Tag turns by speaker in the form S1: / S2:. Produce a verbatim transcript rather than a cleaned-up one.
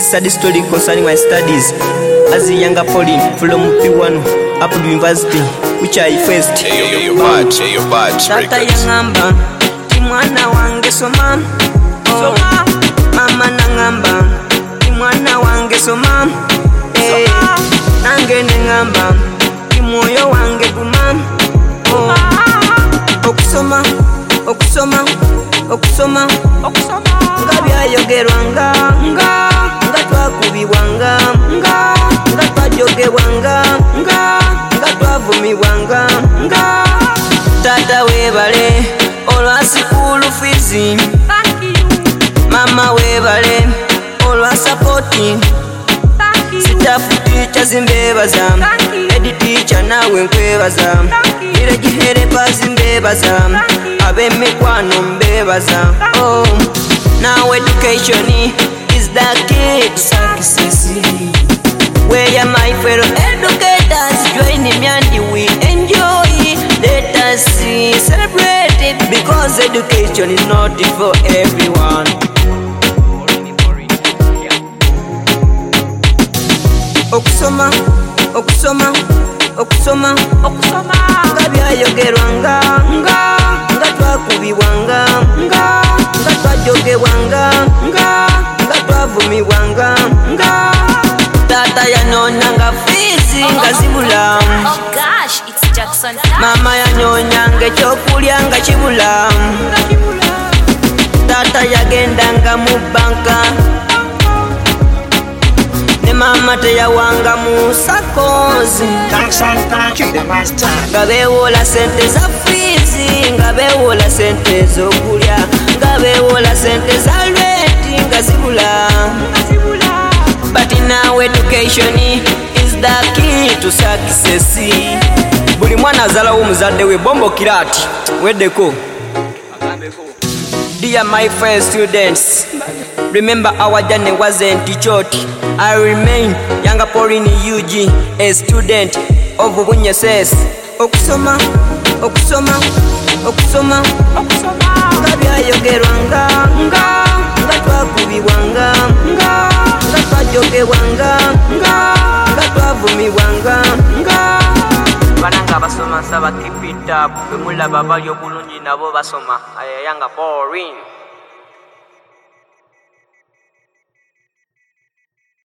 S1: sad story concerning my studies as a younger Pauline from P one up to university, which I faced.
S2: Hey, yo, yo, bad, hey, yo, bad,
S1: Tata yangamba, timwana wange soma, oh. Mama nangamba, timwana wange soma, hey. Nange nengamba, timoyo wange guma, oh. Okusoma, okusoma, okusoma, okusoma. Nga byayogerwanga, nga nga twakubibwanga, nga nga twajogebwanga, nga nga twavumibwanga, nga tata webale olwa school fees, mama webale olwa supporting, staff teachers mbebaza, head teacher nawe nkwebaza, village helpers mbebaza, abemikwano mbebaza. Oh, now education is the key to success. Where my fellow educators join me and we enjoy. Let us celebrate it because education is not for everyone. Okusoma, okusoma, okusoma, okusoma. Nga byayogerwanga, nga nga twakubibwanga, nga nga twajogebwanga, nga nga twavumibwanga, nga tata yanonyanga fizi nga zibula.
S3: Oh gosh, it's Jackson.
S1: Mama yanonyanga ekyokulya nga kibula. Tata yagendanga mu banka, ne mama teyawanga mu sakozi. Nga bewola sente za fizi, nga bewola sente z'okulya, nga bewola sente za rent nga zibula. But now education is the key to success. Buli mwana azala w'omuzadde we bombo kirati weddeko. Dear my fellow students, remember our journey wasn't short. I remain younger Pauline U G, a student of Bunyoses. Okusoma, okusoma, okusoma, okusoma. Nga byayogerwanga, nga nga twakubibwanga, nga nga twajogebwanga, nga nga twavumibwanga, nga bananga basoma nsaba keep it up. Bwe mulaba bali obulungi nabo basoma. Younger Pauline.